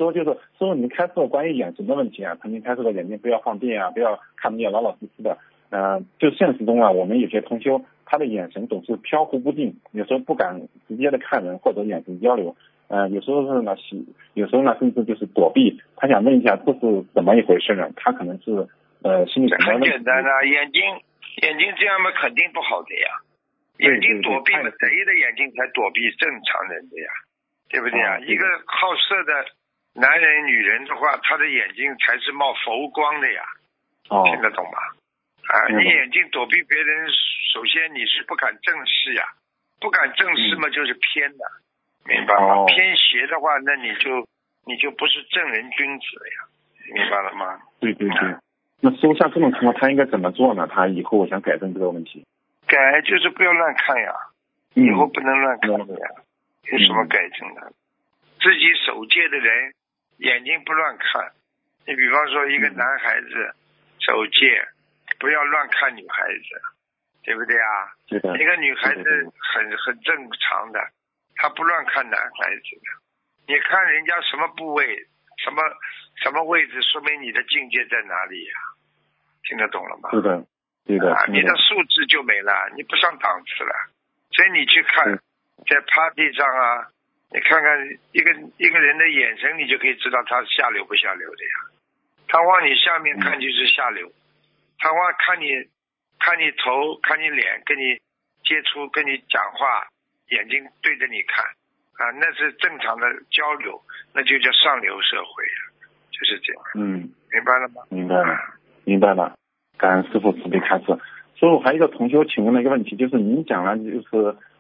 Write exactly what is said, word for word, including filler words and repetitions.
师傅就是师傅您开示了关于眼神的问题啊，曾经开示了眼睛不要放电啊，不要看不见，老老实实的。嗯、呃，就现实中啊，我们有些同修他的眼神总是飘忽不定，有时候不敢直接的看人或者眼神交流。呃，有时候是呢，有时候呢，甚至就是躲避。他想问一下，这是怎么一回事呢？他可能是呃心理什么问题？ 很简单啊，眼睛眼睛这样嘛，肯定不好的呀。眼睛躲避嘛，谁的眼睛才躲避正常人的呀？对不对呀？ 哦、 一个好色的男人、女人的话，他的眼睛才是冒佛光的呀。 哦， 听得懂吗？啊，你眼睛躲避别人，首先你是不敢正视呀，不敢正视嘛，就是偏的。嗯，明白吗？ 哦、 偏邪的话，那你就你就不是正人君子了呀，明白了吗？ 对对对。那师傅像这种情况，他应该怎么做呢？他以后我想改正这个问题。 改就是不要乱看呀，以后不能乱看的呀，嗯、有什么改正的？自己守戒的人眼睛不乱看。你比方说一个男孩子守戒，不要乱看女孩子，对不对啊？ 对的。 一个女孩子很很正常的。他不乱看男孩子的，你看人家什么部位，什么什么位置，说明你的境界在哪里呀、啊？听得懂了吗？ 是的，对的。 啊，你的素质就没了，你不上档次了。所以你去看，在 party 上啊，你看看一个一个人的眼神，你就可以知道他下流不下流的呀。他往你下面看就是下流，嗯、他往看你看你头看你脸，跟你接触跟你讲话。眼睛对着你看啊，那是正常的交流，那就叫上流社会，就是这样。 嗯， 明白了吗？ 明白了，明白了。感恩师父慈悲开示。师父还有一个同修请问的一个问题，就是您讲了，就是